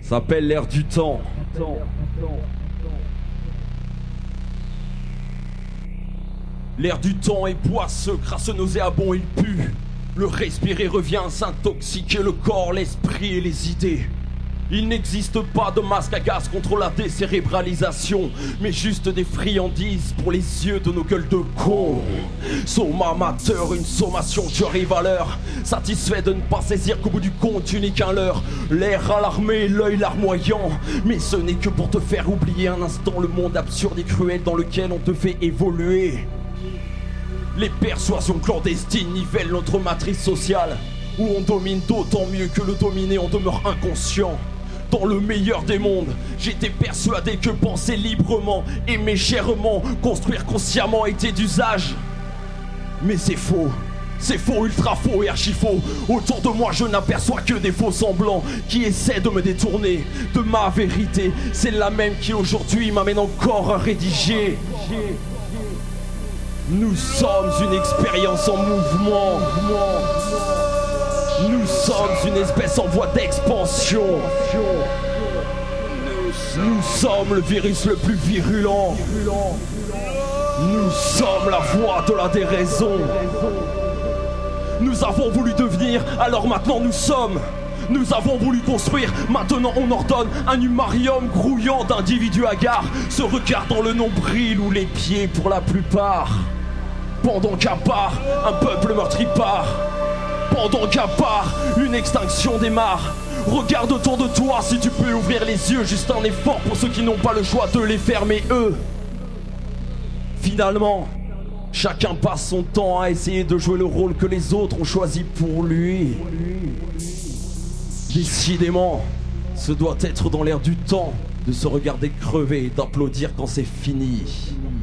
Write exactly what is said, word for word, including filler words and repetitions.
s'appelle l'air du temps. L'air du temps est boisseux, crasseux, nauséabond, il pue. Le respirer revient à s'intoxiquer le corps, l'esprit et les idées. Il n'existe pas de masque à gaz contre la décérébralisation, mais juste des friandises pour les yeux de nos gueules de cons. Somme amateur, une sommation qui arrive à l'heure, satisfait de ne pas saisir qu'au bout du compte tu n'es qu'un leurre. L'air alarmé, l'œil larmoyant, mais ce n'est que pour te faire oublier un instant le monde absurde et cruel dans lequel on te fait évoluer. Les persuasions clandestines nivellent notre matrice sociale, où on domine d'autant mieux que le dominé en demeure inconscient. Dans le meilleur des mondes, j'étais persuadé que penser librement, aimer chèrement, construire consciemment était d'usage. Mais c'est faux, c'est faux, ultra faux et archi faux. Autour de moi je n'aperçois que des faux semblants qui essaient de me détourner de ma vérité. C'est la même qui aujourd'hui m'amène encore à rédiger. Nous sommes une expérience en mouvement. Nous sommes une espèce en voie d'expansion. Nous sommes le virus le plus virulent. Nous sommes la voix de la déraison. Nous avons voulu devenir, alors maintenant nous sommes. Nous avons voulu construire, maintenant on ordonne un humarium grouillant d'individus hagards, se regardant le nombril ou les pieds pour la plupart. Pendant qu'à part, un peuple meurtri part. Pendant qu'à part, une extinction démarre. Regarde autour de toi si tu peux ouvrir les yeux. Juste un effort pour ceux qui n'ont pas le choix de les fermer eux. Finalement, chacun passe son temps à essayer de jouer le rôle que les autres ont choisi pour lui. Décidément, ce doit être dans l'air du temps de se regarder crever et d'applaudir quand c'est fini.